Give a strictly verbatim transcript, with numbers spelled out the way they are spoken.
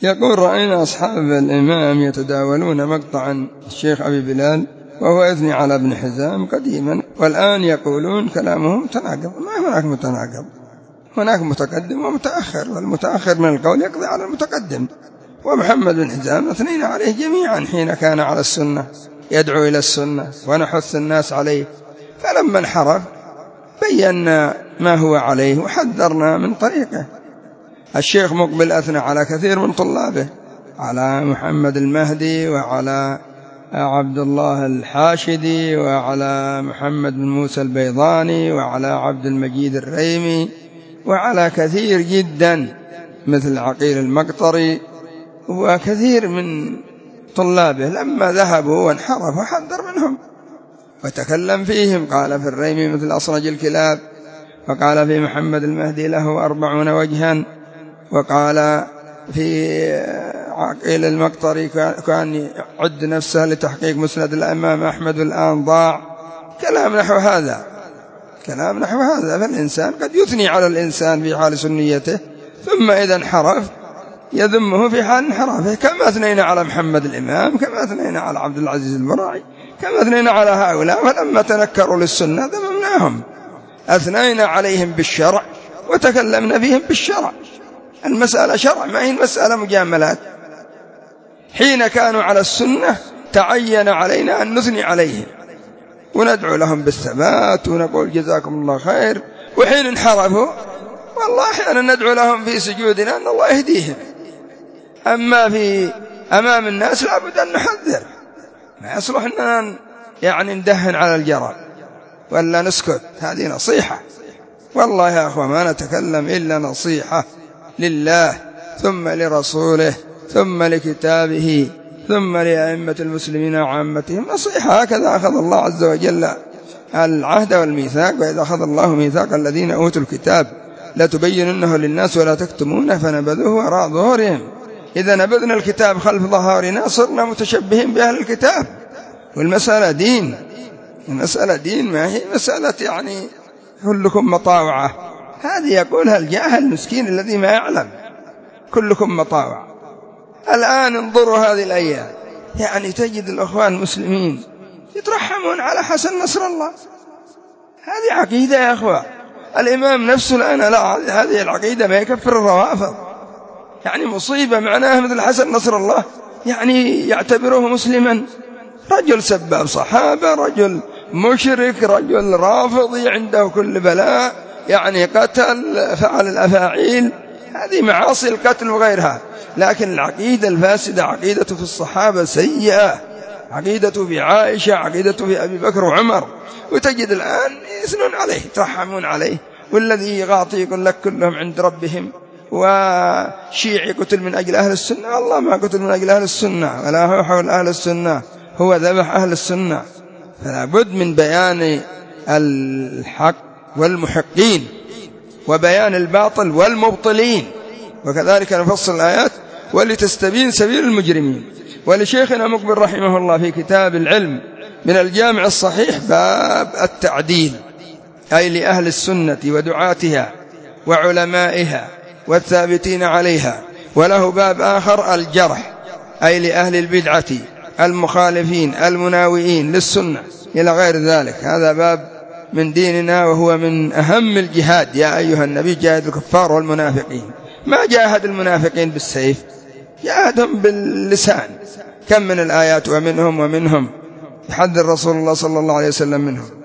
يقول رأينا أصحاب الإمام يتداولون مقطعا الشيخ أبي بلال وهو يثني على ابن حزام قديما، والآن يقولون كلامهم متناقض. ما هناك متناقض، هناك متقدم ومتأخر، والمتأخر من القول يقضي على المتقدم. ومحمد بن حزام اثنين عليه جميعا حين كان على السنة يدعو إلى السنة ونحث الناس عليه، فلما انحرف بينا ما هو عليه وحذرنا من طريقه. الشيخ مقبل أثنى على كثير من طلابه، على محمد المهدي وعلى عبد الله الحاشدي وعلى محمد بن موسى البيضاني وعلى عبد المجيد الريمي وعلى كثير جدا مثل عقيل المقطري وكثير من طلابه. لما ذهبوا وانحرفوا حذر منهم وتكلم فيهم، قال في الريمي مثل أصرج الكلاب، وقال في محمد المهدي له أربعون وجها، وقال في عقيل المقطري كان يعد نفسه لتحقيق مسند الإمام أحمد والآن ضاع. كلام نحو هذا، كلام نحو هذا. فالإنسان قد يثني على الإنسان في حال سنيته، ثم إذا انحرف يذمه في حال انحرافه، كما أثنينا على محمد الإمام، كما أثنينا على عبد العزيز البراعي، كما أثنينا على هؤلاء. فلما تنكروا للسنة ذممناهم، أثنينا عليهم بالشرع وتكلمنا فيهم بالشرع. المسألة شرع، ما هي المسألة مجاملات. حين كانوا على السنة تعين علينا أن نثني عليهم وندعو لهم بالثبات ونقول جزاكم الله خير، وحين انحرفوا والله أحيانا ندعو لهم في سجودنا أن الله يهديهم. أما في أمام الناس لابد أن نحذر، ما يصلح أننا يعني ندهن على الجرى ولا نسكت. هذه نصيحة، والله يا أخوة ما نتكلم إلا نصيحة لله ثم لرسوله ثم لكتابه ثم لأئمة المسلمين وعامتهم، نصيحة. هكذا أخذ الله عز وجل العهد والميثاق، وإذا أخذ الله ميثاق الذين أوتوا الكتاب لا تبيننه للناس ولا تكتمونه فنبذوه وراء ظهورهم. إذا نبذنا الكتاب خلف ظهورنا صرنا متشبهين بأهل الكتاب. والمسألة دين، المسألة دين، ما هي مسألة يعني كلكم مطاوعة. هذه يقولها الجاهل المسكين الذي ما يعلم، كلكم مطاوعة. الآن انظروا هذه الأيام، يعني تجد الأخوان المسلمين يترحمون على حسن نصر الله. هذه عقيدة يا أخوة. الإمام نفسه الآن لا، هذه العقيدة ما يكفر الروافض، يعني مصيبة. معناها مثل حسن نصر الله يعني يعتبره مسلما، رجل سباب صحابة، رجل مشرك، رجل رافضي عنده كل بلاء، يعني قتل، فعل الأفاعيل، هذه معاصي القتل وغيرها. لكن العقيدة الفاسدة عقيدة في الصحابة سيئة، عقيدة في عائشة، عقيدة في أبي بكر وعمر. وتجد الآن يثنون عليه، يترحمون عليه. والذي يغاطي يقول لك كلهم عند ربهم، وشيعي قتل من أجل أهل السنة. الله ما قتل من أجل أهل السنة ولا هو حول أهل السنة، هو ذبح أهل السنة. فلا بد من بيان الحق والمحقين وبيان الباطل والمبطلين، وكذلك نفصل الآيات ولتستبين سبيل المجرمين. ولشيخنا مقبل رحمه الله في كتاب العلم من الجامع الصحيح باب التعديل، أي لأهل السنة ودعاتها وعلمائها والثابتين عليها. وله باب آخر الجرح، أي لأهل البدعة المخالفين المناوئين للسنة إلى غير ذلك. هذا باب من ديننا، وهو من أهم الجهاد. يا أيها النبي جاهد الكفار والمنافقين. ما جاهد المنافقين بالسيف، جاهدهم باللسان. كم من الآيات ومنهم ومنهم يحذر رسول الله صلى الله عليه وسلم منهم.